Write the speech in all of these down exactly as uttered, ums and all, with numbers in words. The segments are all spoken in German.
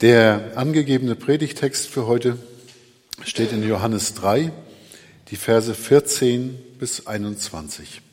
Der angegebene Predigtext für heute steht in Johannes drei, die Verse vierzehn bis einundzwanzig.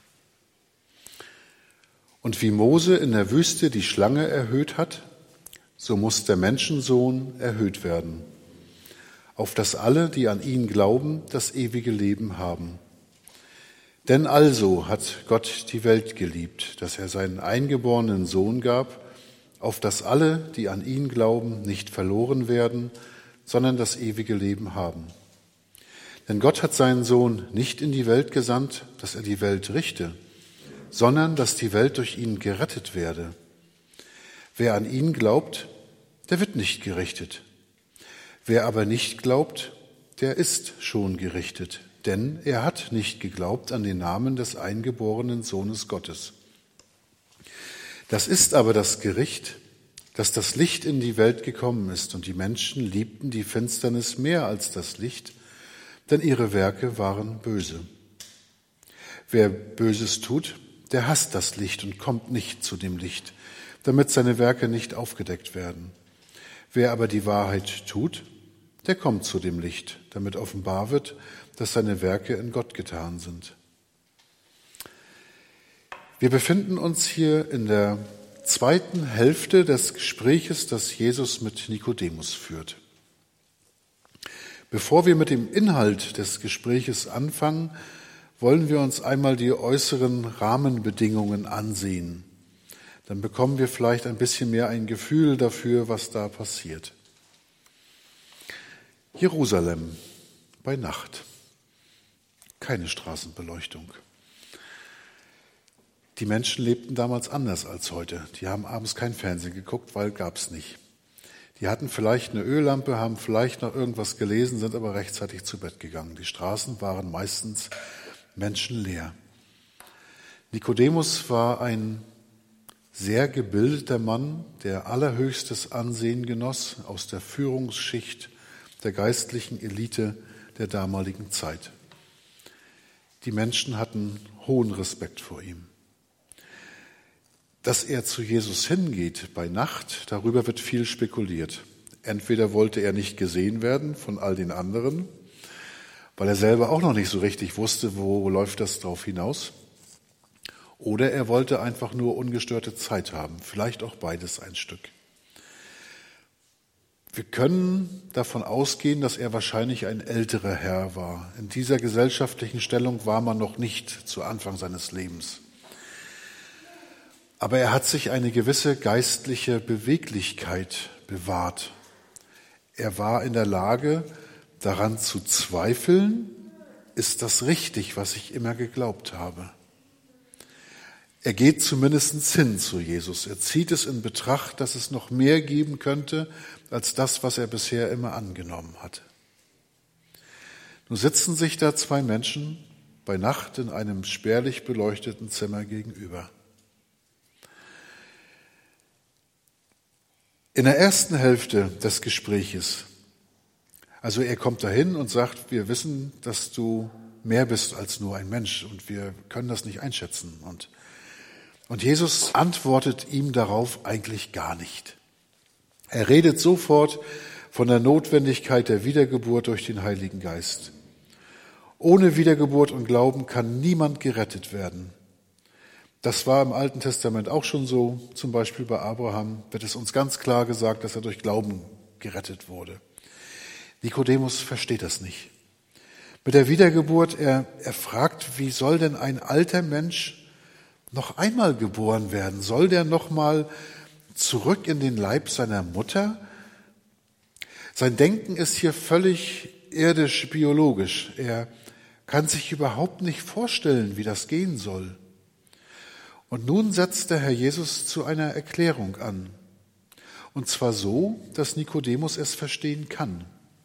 Und wie Mose in der Wüste die Schlange erhöht hat, so muss der Menschensohn erhöht werden, auf dass alle, die an ihn glauben, das ewige Leben haben. Denn also hat Gott die Welt geliebt, dass er seinen eingeborenen Sohn gab, auf dass alle, die an ihn glauben, nicht verloren werden, sondern das ewige Leben haben. Denn Gott hat seinen Sohn nicht in die Welt gesandt, dass er die Welt richte, sondern dass die Welt durch ihn gerettet werde. Wer an ihn glaubt, der wird nicht gerichtet. Wer aber nicht glaubt, der ist schon gerichtet, denn er hat nicht geglaubt an den Namen des eingeborenen Sohnes Gottes. Das ist aber das Gericht, dass das Licht in die Welt gekommen ist und die Menschen liebten die Finsternis mehr als das Licht, denn ihre Werke waren böse. Wer Böses tut, der hasst das Licht und kommt nicht zu dem Licht, damit seine Werke nicht aufgedeckt werden. Wer aber die Wahrheit tut, der kommt zu dem Licht, damit offenbar wird, dass seine Werke in Gott getan sind. Wir befinden uns hier in der zweiten Hälfte des Gespräches, das Jesus mit Nikodemus führt. Bevor wir mit dem Inhalt des Gespräches anfangen, wollen wir uns einmal die äußeren Rahmenbedingungen ansehen. Dann bekommen wir vielleicht ein bisschen mehr ein Gefühl dafür, was da passiert. Jerusalem bei Nacht. Keine Straßenbeleuchtung. Die Menschen lebten damals anders als heute. Die haben abends kein Fernsehen geguckt, weil gab's nicht. Die hatten vielleicht eine Öllampe, haben vielleicht noch irgendwas gelesen, sind aber rechtzeitig zu Bett gegangen. Die Straßen waren meistens menschenleer. Nikodemus war ein sehr gebildeter Mann, der allerhöchstes Ansehen genoss aus der Führungsschicht der geistlichen Elite der damaligen Zeit. Die Menschen hatten hohen Respekt vor ihm. Dass er zu Jesus hingeht bei Nacht, darüber wird viel spekuliert. Entweder wollte er nicht gesehen werden von all den anderen, weil er selber auch noch nicht so richtig wusste, wo läuft das drauf hinaus. Oder er wollte einfach nur ungestörte Zeit haben, vielleicht auch beides ein Stück. Wir können davon ausgehen, dass er wahrscheinlich ein älterer Herr war. In dieser gesellschaftlichen Stellung war man noch nicht zu Anfang seines Lebens. Aber er hat sich eine gewisse geistliche Beweglichkeit bewahrt. Er war in der Lage, daran zu zweifeln, ist das richtig, was ich immer geglaubt habe. Er geht zumindest hin zu Jesus. Er zieht es in Betracht, dass es noch mehr geben könnte, als das, was er bisher immer angenommen hat. Nun sitzen sich da zwei Menschen bei Nacht in einem spärlich beleuchteten Zimmer gegenüber. In der ersten Hälfte des Gespräches, also er kommt dahin und sagt, wir wissen, dass du mehr bist als nur ein Mensch und wir können das nicht einschätzen. Und, und Jesus antwortet ihm darauf eigentlich gar nicht. Er redet sofort von der Notwendigkeit der Wiedergeburt durch den Heiligen Geist. Ohne Wiedergeburt und Glauben kann niemand gerettet werden. Das war im Alten Testament auch schon so. Zum Beispiel bei Abraham wird es uns ganz klar gesagt, dass er durch Glauben gerettet wurde. Nikodemus versteht das nicht. Mit der Wiedergeburt, er, er fragt, wie soll denn ein alter Mensch noch einmal geboren werden? Soll der noch mal zurück in den Leib seiner Mutter? Sein Denken ist hier völlig irdisch, biologisch. Er kann sich überhaupt nicht vorstellen, wie das gehen soll. Und nun setzt der Herr Jesus zu einer Erklärung an. Und zwar so, dass Nikodemus es verstehen kann.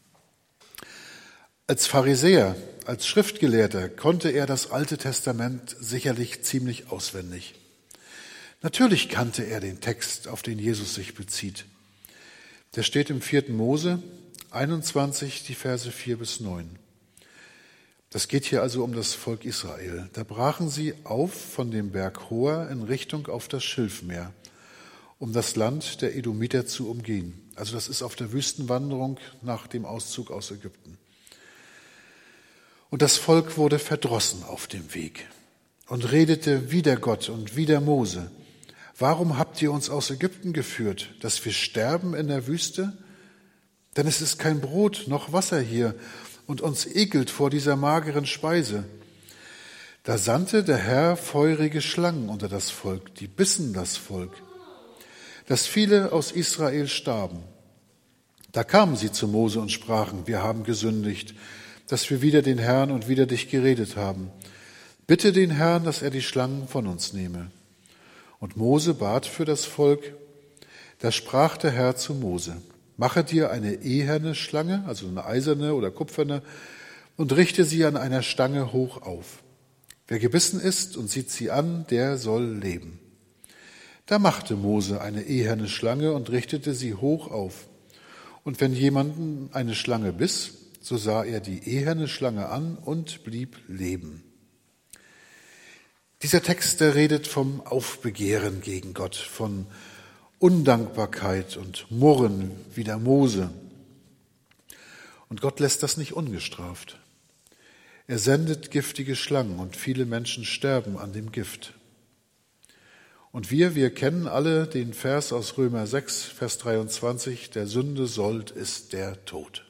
Als Pharisäer, als Schriftgelehrter konnte er das Alte Testament sicherlich ziemlich auswendig. Natürlich kannte er den Text, auf den Jesus sich bezieht. Der steht im vierten Mose einundzwanzig, die Verse vier bis neun. Das geht hier also um das Volk Israel. Da brachen sie auf von dem Berg Hor in Richtung auf das Schilfmeer, um das Land der Edomiter zu umgehen. Also das ist auf der Wüstenwanderung nach dem Auszug aus Ägypten. Und das Volk wurde verdrossen auf dem Weg und redete wider Gott und wider Mose. Warum habt ihr uns aus Ägypten geführt, dass wir sterben in der Wüste? Denn es ist kein Brot noch Wasser hier und uns ekelt vor dieser mageren Speise. Da sandte der Herr feurige Schlangen unter das Volk, die bissen das Volk, dass viele aus Israel starben. Da kamen sie zu Mose und sprachen, wir haben gesündigt, dass wir wider den Herrn und wider dich geredet haben. Bitte den Herrn, dass er die Schlangen von uns nehme. Und Mose bat für das Volk. Da sprach der Herr zu Mose, mache dir eine eherne Schlange, also eine eiserne oder kupferne, und richte sie an einer Stange hoch auf. Wer gebissen ist und sieht sie an, der soll leben. Da machte Mose eine eherne Schlange und richtete sie hoch auf. Und wenn jemanden eine Schlange biss, so sah er die eherne Schlange an und blieb leben. Dieser Text, der redet vom Aufbegehren gegen Gott, von Undankbarkeit und Murren wie der Mose. Und Gott lässt das nicht ungestraft. Er sendet giftige Schlangen und viele Menschen sterben an dem Gift. Und wir, wir kennen alle den Vers aus Römer sechs, Vers dreiundzwanzig, der Sünde Sold ist der Tod.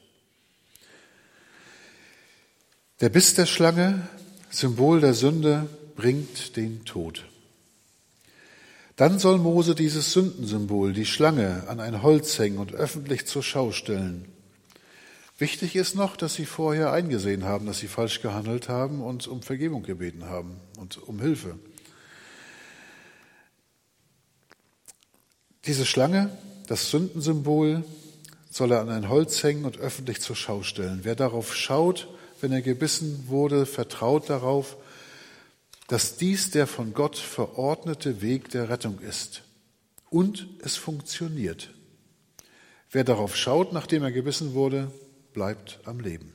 Der Biss der Schlange, Symbol der Sünde, bringt den Tod. Dann soll Mose dieses Sündensymbol, die Schlange, an ein Holz hängen und öffentlich zur Schau stellen. Wichtig ist noch, dass sie vorher eingesehen haben, dass sie falsch gehandelt haben und um Vergebung gebeten haben und um Hilfe. Diese Schlange, das Sündensymbol, soll er an ein Holz hängen und öffentlich zur Schau stellen. Wer darauf schaut, wenn er gebissen wurde, vertraut darauf, dass dies der von Gott verordnete Weg der Rettung ist. Und es funktioniert. Wer darauf schaut, nachdem er gebissen wurde, bleibt am Leben.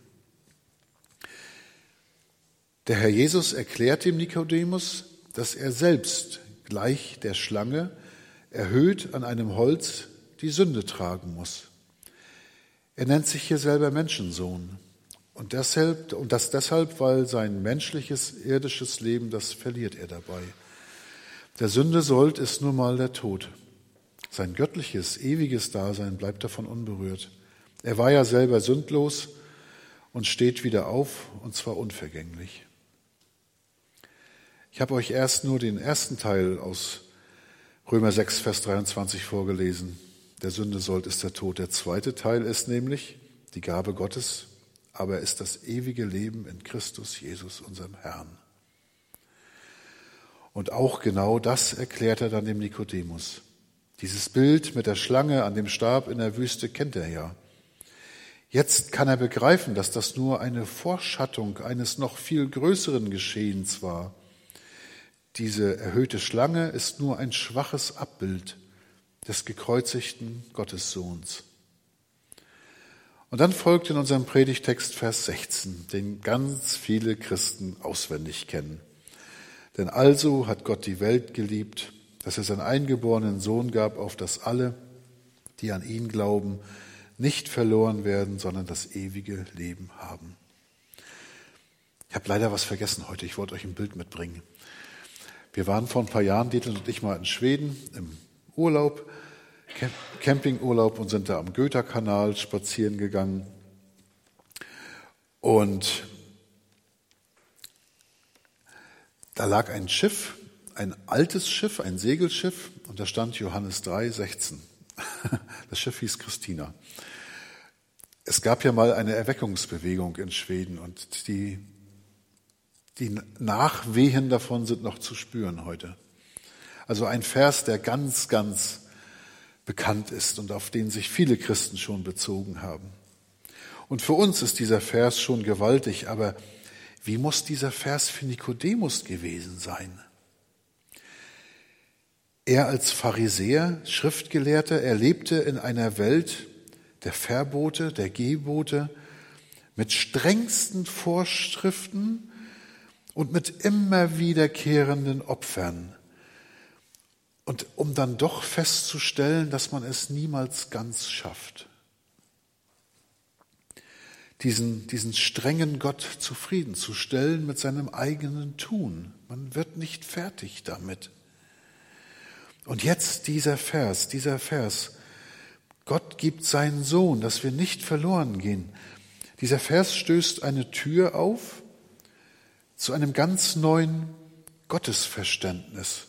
Der Herr Jesus erklärt dem Nikodemus, dass er selbst gleich der Schlange erhöht an einem Holz die Sünde tragen muss. Er nennt sich hier selber Menschensohn. Und, deshalb, und das deshalb, weil sein menschliches, irdisches Leben, das verliert er dabei. Der Sünde Sold ist nun mal der Tod. Sein göttliches, ewiges Dasein bleibt davon unberührt. Er war ja selber sündlos und steht wieder auf, und zwar unvergänglich. Ich habe euch erst nur den ersten Teil aus Römer sechs, Vers dreiundzwanzig vorgelesen. Der Sünde Sold ist der Tod. Der zweite Teil ist nämlich die Gabe Gottes, aber er ist das ewige Leben in Christus Jesus, unserem Herrn. Und auch genau das erklärt er dann dem Nikodemus. Dieses Bild mit der Schlange an dem Stab in der Wüste kennt er ja. Jetzt kann er begreifen, dass das nur eine Vorschattung eines noch viel größeren Geschehens war. Diese erhöhte Schlange ist nur ein schwaches Abbild des gekreuzigten Gottessohns. Und dann folgt in unserem Predigtext Vers sechzehn, den ganz viele Christen auswendig kennen. Denn also hat Gott die Welt geliebt, dass er seinen eingeborenen Sohn gab, auf dass alle, die an ihn glauben, nicht verloren werden, sondern das ewige Leben haben. Ich habe leider was vergessen heute, ich wollte euch ein Bild mitbringen. Wir waren vor ein paar Jahren, Dieter und ich, mal in Schweden im Urlaub, Campingurlaub, und sind da am Göta-Kanal spazieren gegangen. Und da lag ein Schiff, ein altes Schiff, ein Segelschiff, und da stand Johannes drei, sechzehn. Das Schiff hieß Christina. Es gab ja mal eine Erweckungsbewegung in Schweden, und die, die Nachwehen davon sind noch zu spüren heute. Also ein Vers, der ganz, ganz bekannt ist und auf den sich viele Christen schon bezogen haben. Und für uns ist dieser Vers schon gewaltig, aber wie muss dieser Vers für Nikodemus gewesen sein? Er als Pharisäer, Schriftgelehrter, er lebte in einer Welt der Verbote, der Gebote, mit strengsten Vorschriften und mit immer wiederkehrenden Opfern. Und um dann doch festzustellen, dass man es niemals ganz schafft. Diesen, diesen strengen Gott zufriedenzustellen mit seinem eigenen Tun. Man wird nicht fertig damit. Und jetzt dieser Vers, dieser Vers. Gott gibt seinen Sohn, dass wir nicht verloren gehen. Dieser Vers stößt eine Tür auf zu einem ganz neuen Gottesverständnis.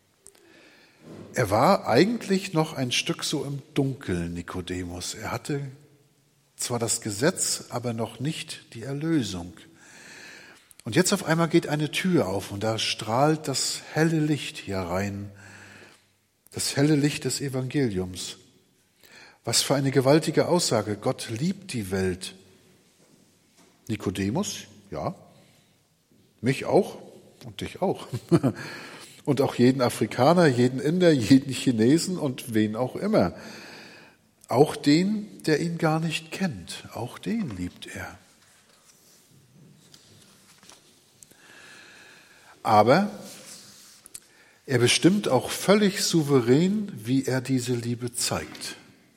Er war eigentlich noch ein Stück so im Dunkeln, Nikodemus. Er hatte zwar das Gesetz, aber noch nicht die Erlösung. Und jetzt auf einmal geht eine Tür auf und da strahlt das helle Licht hier rein. Das helle Licht des Evangeliums. Was für eine gewaltige Aussage. Gott liebt die Welt. Nikodemus, ja. Mich auch und dich auch. Und auch jeden Afrikaner, jeden Inder, jeden Chinesen und wen auch immer. Auch den, der ihn gar nicht kennt. Auch den liebt er. Aber er bestimmt auch völlig souverän, wie er diese Liebe zeigt.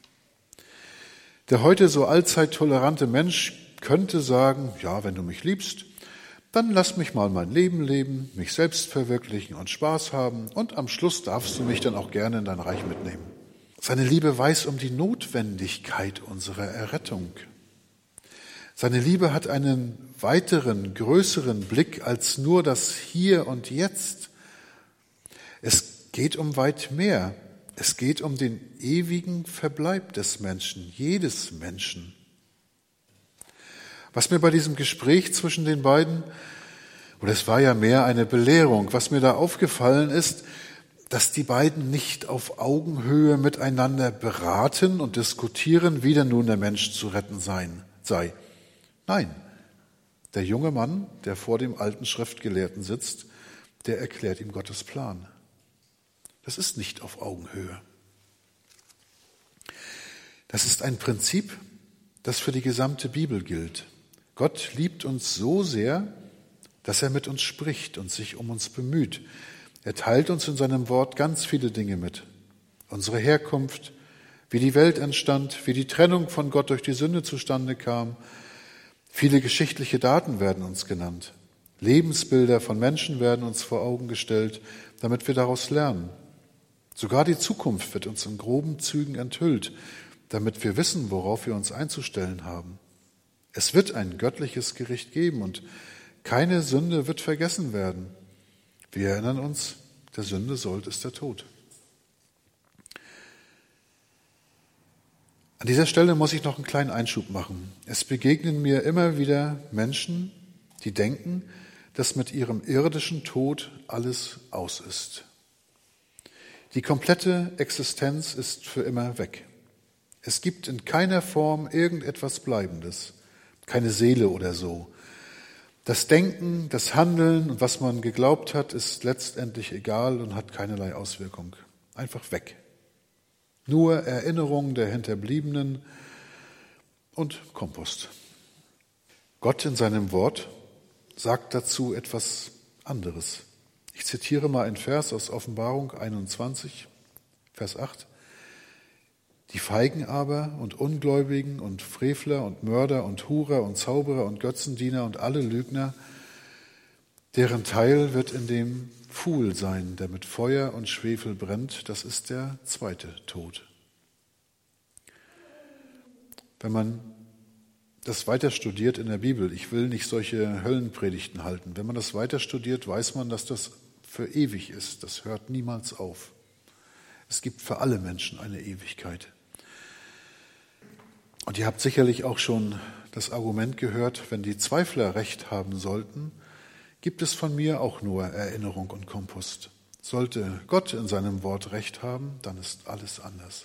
Der heute so allzeit tolerante Mensch könnte sagen, ja, wenn du mich liebst, dann lass mich mal mein Leben leben, mich selbst verwirklichen und Spaß haben und am Schluss darfst du mich dann auch gerne in dein Reich mitnehmen. Seine Liebe weiß um die Notwendigkeit unserer Errettung. Seine Liebe hat einen weiteren, größeren Blick als nur das Hier und Jetzt. Es geht um weit mehr. Es geht um den ewigen Verbleib des Menschen, jedes Menschen. Was mir bei diesem Gespräch zwischen den beiden, oder es war ja mehr eine Belehrung, was mir da aufgefallen ist, dass die beiden nicht auf Augenhöhe miteinander beraten und diskutieren, wie denn nun der Mensch zu retten sein, sei. Nein, der junge Mann, der vor dem alten Schriftgelehrten sitzt, der erklärt ihm Gottes Plan. Das ist nicht auf Augenhöhe. Das ist ein Prinzip, das für die gesamte Bibel gilt. Gott liebt uns so sehr, dass er mit uns spricht und sich um uns bemüht. Er teilt uns in seinem Wort ganz viele Dinge mit. Unsere Herkunft, wie die Welt entstand, wie die Trennung von Gott durch die Sünde zustande kam. Viele geschichtliche Daten werden uns genannt. Lebensbilder von Menschen werden uns vor Augen gestellt, damit wir daraus lernen. Sogar die Zukunft wird uns in groben Zügen enthüllt, damit wir wissen, worauf wir uns einzustellen haben. Es wird ein göttliches Gericht geben und keine Sünde wird vergessen werden. Wir erinnern uns, der Sünde Sold ist der Tod. An dieser Stelle muss ich noch einen kleinen Einschub machen. Es begegnen mir immer wieder Menschen, die denken, dass mit ihrem irdischen Tod alles aus ist. Die komplette Existenz ist für immer weg. Es gibt in keiner Form irgendetwas Bleibendes, keine Seele oder so. Das Denken, das Handeln und was man geglaubt hat, ist letztendlich egal und hat keinerlei Auswirkung. Einfach weg. Nur Erinnerungen der Hinterbliebenen und Kompost. Gott in seinem Wort sagt dazu etwas anderes. Ich zitiere mal einen Vers aus Offenbarung einundzwanzig, Vers acht. Die Feigen aber und Ungläubigen und Frevler und Mörder und Hurer und Zauberer und Götzendiener und alle Lügner, deren Teil wird in dem Pfuhl sein, der mit Feuer und Schwefel brennt. Das ist der zweite Tod. Wenn man das weiter studiert in der Bibel, ich will nicht solche Höllenpredigten halten, wenn man das weiter studiert, weiß man, dass das für ewig ist. Das hört niemals auf. Es gibt für alle Menschen eine Ewigkeit. Und ihr habt sicherlich auch schon das Argument gehört, wenn die Zweifler recht haben sollten, gibt es von mir auch nur Erinnerung und Kompost. Sollte Gott in seinem Wort recht haben, dann ist alles anders.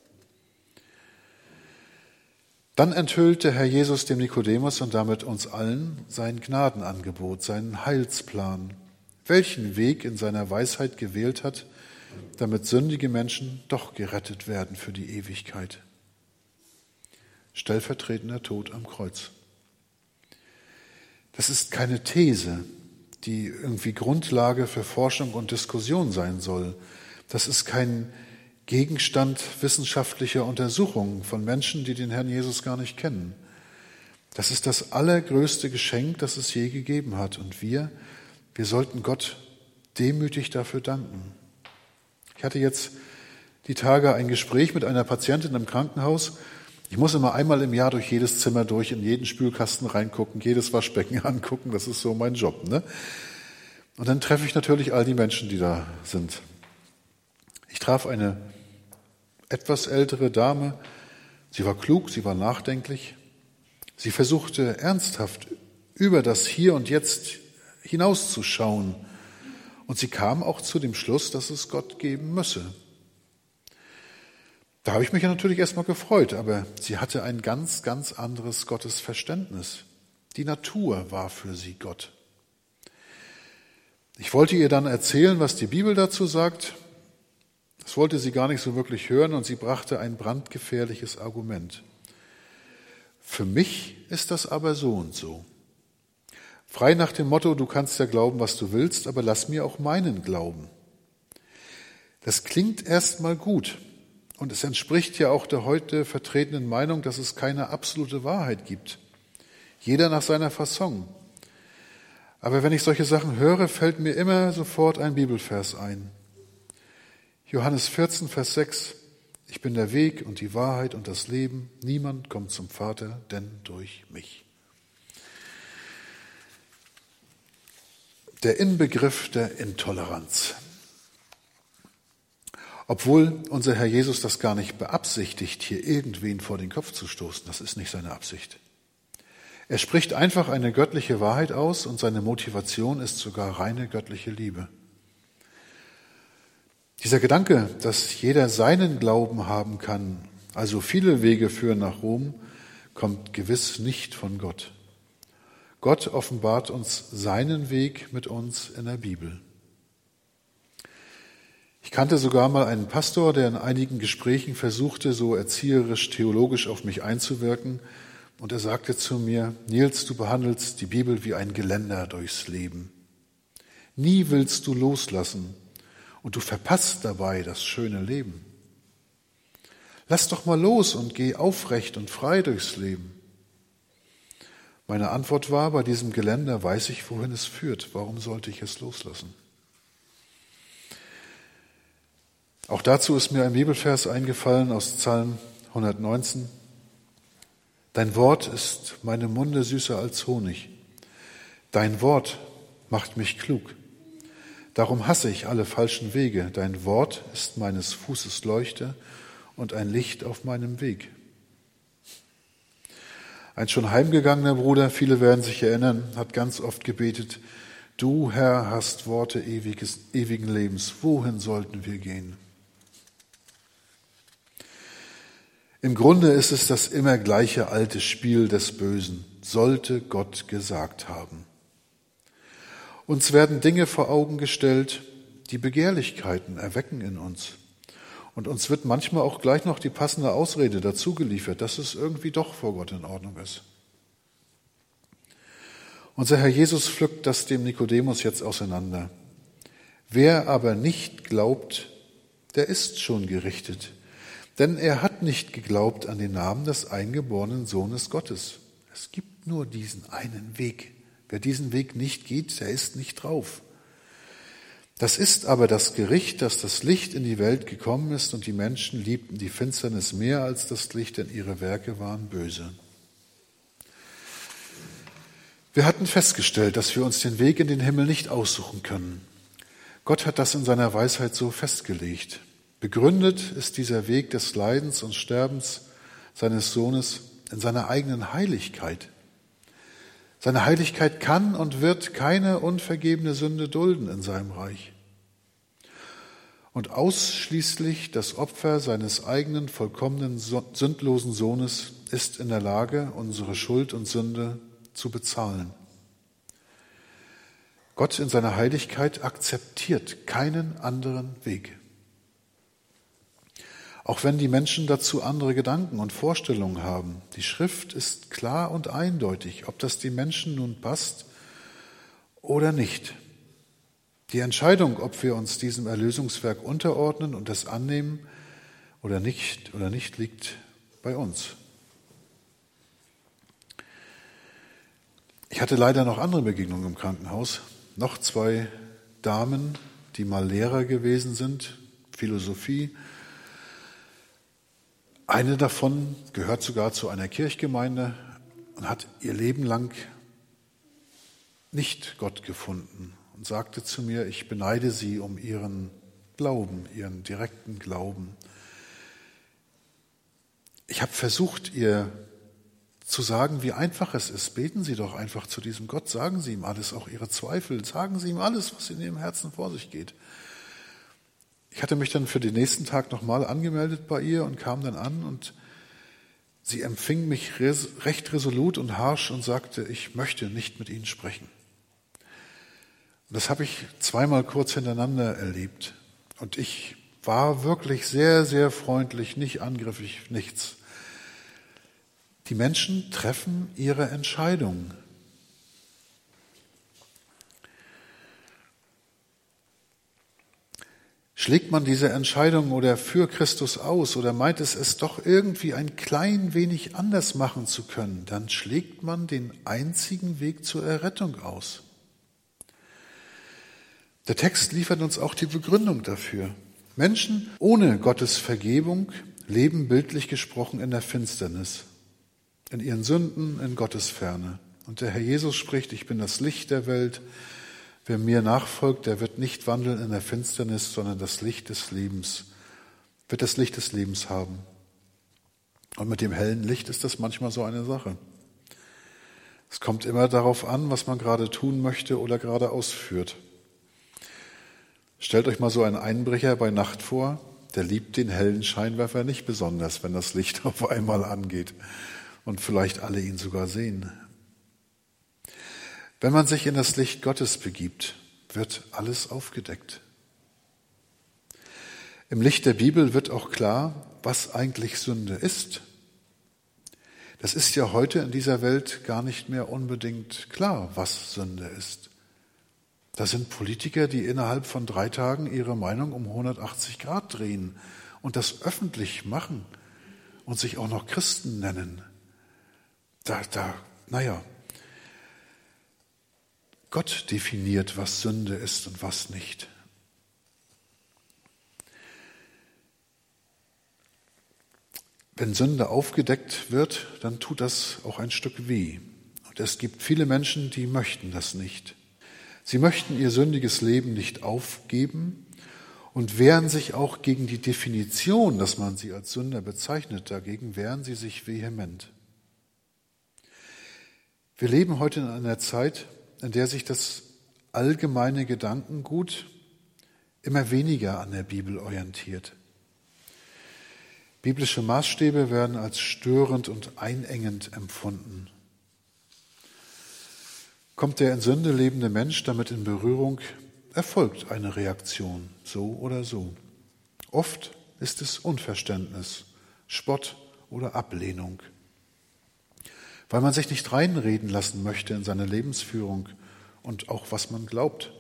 Dann enthüllt der Herr Jesus dem Nikodemus und damit uns allen sein Gnadenangebot, seinen Heilsplan, welchen Weg in seiner Weisheit gewählt hat, damit sündige Menschen doch gerettet werden für die Ewigkeit. Stellvertretender Tod am Kreuz. Das ist keine These, die irgendwie Grundlage für Forschung und Diskussion sein soll. Das ist kein Gegenstand wissenschaftlicher Untersuchungen von Menschen, die den Herrn Jesus gar nicht kennen. Das ist das allergrößte Geschenk, das es je gegeben hat. Und wir, wir sollten Gott demütig dafür danken. Ich hatte jetzt die Tage ein Gespräch mit einer Patientin im Krankenhaus. Ich muss immer einmal im Jahr durch jedes Zimmer durch, in jeden Spülkasten reingucken, jedes Waschbecken angucken. Das ist so mein Job, ne? Und dann treffe ich natürlich all die Menschen, die da sind. Ich traf eine etwas ältere Dame. Sie war klug, sie war nachdenklich. Sie versuchte ernsthaft über das Hier und Jetzt hinauszuschauen. Und sie kam auch zu dem Schluss, dass es Gott geben müsse. Da habe ich mich ja natürlich erstmal gefreut, aber sie hatte ein ganz, ganz anderes Gottesverständnis. Die Natur war für sie Gott. Ich wollte ihr dann erzählen, was die Bibel dazu sagt. Das wollte sie gar nicht so wirklich hören und sie brachte ein brandgefährliches Argument. Für mich ist das aber so und so. Frei nach dem Motto, du kannst ja glauben, was du willst, aber lass mir auch meinen glauben. Das klingt erstmal gut und es entspricht ja auch der heute vertretenen Meinung, dass es keine absolute Wahrheit gibt. Jeder nach seiner Fasson. Aber wenn ich solche Sachen höre, fällt mir immer sofort ein Bibelvers ein. Johannes vierzehn, Vers sechs. Ich bin der Weg und die Wahrheit und das Leben. Niemand kommt zum Vater, denn durch mich. Der Inbegriff der Intoleranz. Obwohl unser Herr Jesus das gar nicht beabsichtigt, hier irgendwen vor den Kopf zu stoßen. Das ist nicht seine Absicht. Er spricht einfach eine göttliche Wahrheit aus und seine Motivation ist sogar reine göttliche Liebe. Dieser Gedanke, dass jeder seinen Glauben haben kann, also viele Wege führen nach Rom, kommt gewiss nicht von Gott. Gott offenbart uns seinen Weg mit uns in der Bibel. Ich kannte sogar mal einen Pastor, der in einigen Gesprächen versuchte, so erzieherisch-theologisch auf mich einzuwirken. Und er sagte zu mir, Nils, du behandelst die Bibel wie ein Geländer durchs Leben. Nie willst du loslassen. Und du verpasst dabei das schöne Leben. Lass doch mal los und geh aufrecht und frei durchs Leben. Meine Antwort war, bei diesem Geländer weiß ich, wohin es führt. Warum sollte ich es loslassen? Auch dazu ist mir ein Bibelvers eingefallen aus Psalm hundertneunzehn. Dein Wort ist meinem Munde süßer als Honig. Dein Wort macht mich klug. Darum hasse ich alle falschen Wege. Dein Wort ist meines Fußes Leuchte und ein Licht auf meinem Weg. Ein schon heimgegangener Bruder, viele werden sich erinnern, hat ganz oft gebetet, du Herr hast Worte ewiges, ewigen Lebens, wohin sollten wir gehen? Im Grunde ist es das immer gleiche alte Spiel des Bösen, sollte Gott gesagt haben. Uns werden Dinge vor Augen gestellt, die Begehrlichkeiten erwecken in uns. Und uns wird manchmal auch gleich noch die passende Ausrede dazu geliefert, dass es irgendwie doch vor Gott in Ordnung ist. Unser Herr Jesus pflückt das dem Nikodemus jetzt auseinander. Wer aber nicht glaubt, der ist schon gerichtet. Denn er hat nicht geglaubt an den Namen des eingeborenen Sohnes Gottes. Es gibt nur diesen einen Weg. Wer diesen Weg nicht geht, der ist nicht drauf. Das ist aber das Gericht, dass das Licht in die Welt gekommen ist und die Menschen liebten die Finsternis mehr als das Licht, denn ihre Werke waren böse. Wir hatten festgestellt, dass wir uns den Weg in den Himmel nicht aussuchen können. Gott hat das in seiner Weisheit so festgelegt. Begründet ist dieser Weg des Leidens und Sterbens seines Sohnes in seiner eigenen Heiligkeit. Seine Heiligkeit kann und wird keine unvergebene Sünde dulden in seinem Reich. Und ausschließlich das Opfer seines eigenen, vollkommenen, sündlosen Sohnes ist in der Lage, unsere Schuld und Sünde zu bezahlen. Gott in seiner Heiligkeit akzeptiert keinen anderen Weg. Auch wenn die Menschen dazu andere Gedanken und Vorstellungen haben. Die Schrift ist klar und eindeutig, ob das den Menschen nun passt oder nicht. Die Entscheidung, ob wir uns diesem Erlösungswerk unterordnen und das annehmen oder nicht, oder nicht, liegt bei uns. Ich hatte leider noch andere Begegnungen im Krankenhaus. Noch zwei Damen, die mal Lehrer gewesen sind, Philosophie. Eine davon gehört sogar zu einer Kirchgemeinde und hat ihr Leben lang nicht Gott gefunden und sagte zu mir, ich beneide sie um ihren Glauben, ihren direkten Glauben. Ich habe versucht, ihr zu sagen, wie einfach es ist. Beten Sie doch einfach zu diesem Gott, sagen Sie ihm alles, auch Ihre Zweifel, sagen Sie ihm alles, was in Ihrem Herzen vor sich geht. Ich hatte mich dann für den nächsten Tag nochmal angemeldet bei ihr und kam dann an und sie empfing mich recht resolut und harsch und sagte, ich möchte nicht mit Ihnen sprechen. Und das habe ich zweimal kurz hintereinander erlebt. Und ich war wirklich sehr, sehr freundlich, nicht angriffig, nichts. Die Menschen treffen ihre Entscheidung. Schlägt man diese Entscheidung oder für Christus aus oder meint es, es doch irgendwie ein klein wenig anders machen zu können, dann schlägt man den einzigen Weg zur Errettung aus. Der Text liefert uns auch die Begründung dafür. Menschen ohne Gottes Vergebung leben bildlich gesprochen in der Finsternis, in ihren Sünden, in Gottes Ferne. Und der Herr Jesus spricht, ich bin das Licht der Welt. Wer mir nachfolgt, der wird nicht wandeln in der Finsternis, sondern das Licht des Lebens, wird das Licht des Lebens haben. Und mit dem hellen Licht ist das manchmal so eine Sache. Es kommt immer darauf an, was man gerade tun möchte oder gerade ausführt. Stellt euch mal so einen Einbrecher bei Nacht vor, der liebt den hellen Scheinwerfer nicht besonders, wenn das Licht auf einmal angeht und vielleicht alle ihn sogar sehen. Wenn man sich in das Licht Gottes begibt, wird alles aufgedeckt. Im Licht der Bibel wird auch klar, was eigentlich Sünde ist. Das ist ja heute in dieser Welt gar nicht mehr unbedingt klar, was Sünde ist. Da sind Politiker, die innerhalb von drei Tagen ihre Meinung um hundertachtzig Grad drehen und das öffentlich machen und sich auch noch Christen nennen. Da, da, naja. Gott definiert, was Sünde ist und was nicht. Wenn Sünde aufgedeckt wird, dann tut das auch ein Stück weh. Und es gibt viele Menschen, die möchten das nicht. Sie möchten ihr sündiges Leben nicht aufgeben und wehren sich auch gegen die Definition, dass man sie als Sünder bezeichnet. Dagegen wehren sie sich vehement. Wir leben heute in einer Zeit, in der sich das allgemeine Gedankengut immer weniger an der Bibel orientiert. Biblische Maßstäbe werden als störend und einengend empfunden. Kommt der in Sünde lebende Mensch damit in Berührung, erfolgt eine Reaktion, so oder so. Oft ist es Unverständnis, Spott oder Ablehnung, weil man sich nicht reinreden lassen möchte in seine Lebensführung und auch was man glaubt.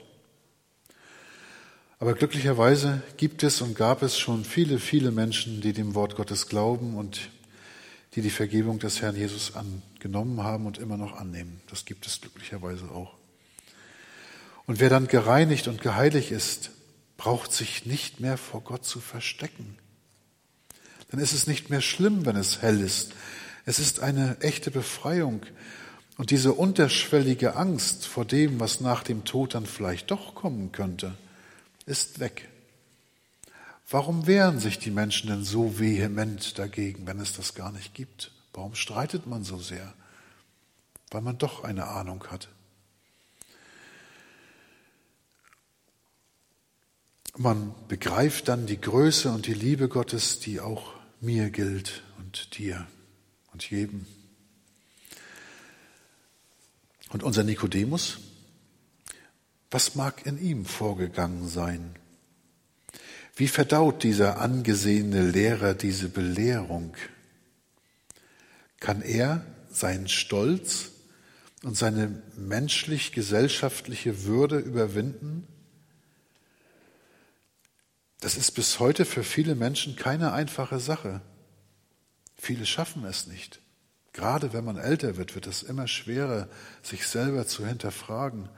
Aber glücklicherweise gibt es und gab es schon viele, viele Menschen, die dem Wort Gottes glauben und die die Vergebung des Herrn Jesus angenommen haben und immer noch annehmen. Das gibt es glücklicherweise auch. Und wer dann gereinigt und geheiligt ist, braucht sich nicht mehr vor Gott zu verstecken. Dann ist es nicht mehr schlimm, wenn es hell ist. Es ist eine echte Befreiung. Und diese unterschwellige Angst vor dem, was nach dem Tod dann vielleicht doch kommen könnte, ist weg. Warum wehren sich die Menschen denn so vehement dagegen, wenn es das gar nicht gibt? Warum streitet man so sehr? Weil man doch eine Ahnung hat. Man begreift dann die Größe und die Liebe Gottes, die auch mir gilt und dir und jedem. Und unser Nikodemus, was mag in ihm vorgegangen sein? Wie verdaut dieser angesehene Lehrer diese Belehrung? Kann er seinen Stolz und seine menschlich-gesellschaftliche Würde überwinden Das ist bis heute für viele Menschen keine einfache Sache. Viele schaffen es nicht. Gerade wenn man älter wird, wird es immer schwerer, sich selber zu hinterfragen.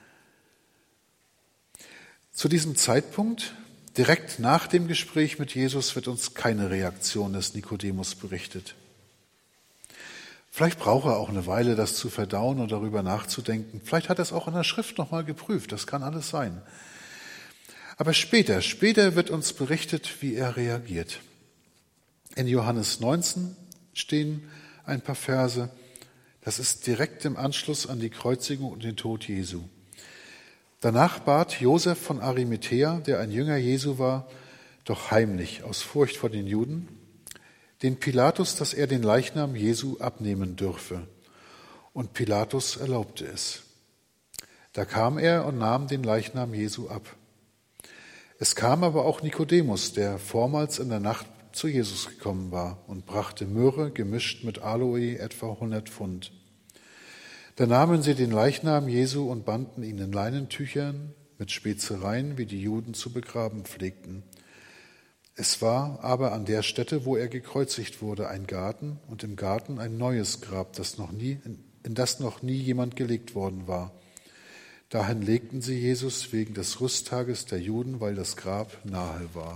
Zu diesem Zeitpunkt, direkt nach dem Gespräch mit Jesus, wird uns keine Reaktion des Nikodemus berichtet. Vielleicht braucht er auch eine Weile, das zu verdauen und darüber nachzudenken. Vielleicht hat er es auch in der Schrift nochmal geprüft, das kann alles sein. Aber später, später wird uns berichtet, wie er reagiert. In Johannes neunzehn stehen ein paar Verse. Das ist direkt im Anschluss an die Kreuzigung und den Tod Jesu. Danach bat Josef von Arimathäa, der ein Jünger Jesu war, doch heimlich aus Furcht vor den Juden, den Pilatus, dass er den Leichnam Jesu abnehmen dürfe. Und Pilatus erlaubte es. Da kam er und nahm den Leichnam Jesu ab. Es kam aber auch Nikodemus, der vormals in der Nacht zu Jesus gekommen war und brachte Myrrhe gemischt mit Aloe, etwa hundert Pfund. Da nahmen sie den Leichnam Jesu und banden ihn in Leinentüchern mit Spezereien, wie die Juden zu begraben pflegten. Es war aber an der Stätte, wo er gekreuzigt wurde, ein Garten und im Garten ein neues Grab, das noch nie, in das noch nie jemand gelegt worden war. Dahin legten sie Jesus wegen des Rüsttages der Juden, weil das Grab nahe war.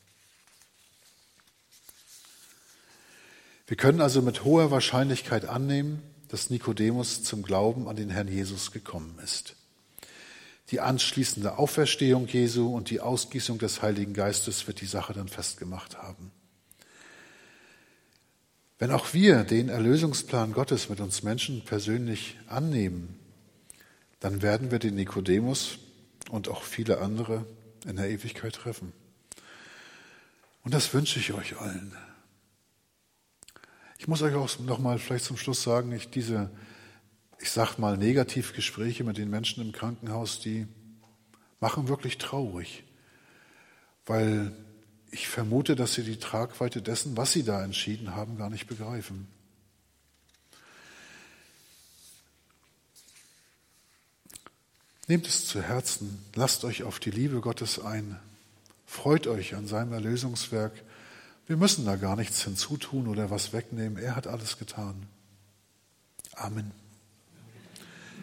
Wir können also mit hoher Wahrscheinlichkeit annehmen, dass Nikodemus zum Glauben an den Herrn Jesus gekommen ist. Die anschließende Auferstehung Jesu und die Ausgießung des Heiligen Geistes wird die Sache dann festgemacht haben. Wenn auch wir den Erlösungsplan Gottes mit uns Menschen persönlich annehmen, dann werden wir den Nikodemus und auch viele andere in der Ewigkeit treffen. Und das wünsche ich euch allen. Ich muss euch auch noch mal vielleicht zum Schluss sagen, ich diese, ich sag mal, Negativgespräche mit den Menschen im Krankenhaus, die machen wirklich traurig, weil ich vermute, dass sie die Tragweite dessen, was sie da entschieden haben, gar nicht begreifen. Nehmt es zu Herzen, lasst euch auf die Liebe Gottes ein, freut euch an seinem Erlösungswerk. Wir müssen da gar nichts hinzutun oder was wegnehmen. Er hat alles getan. Amen.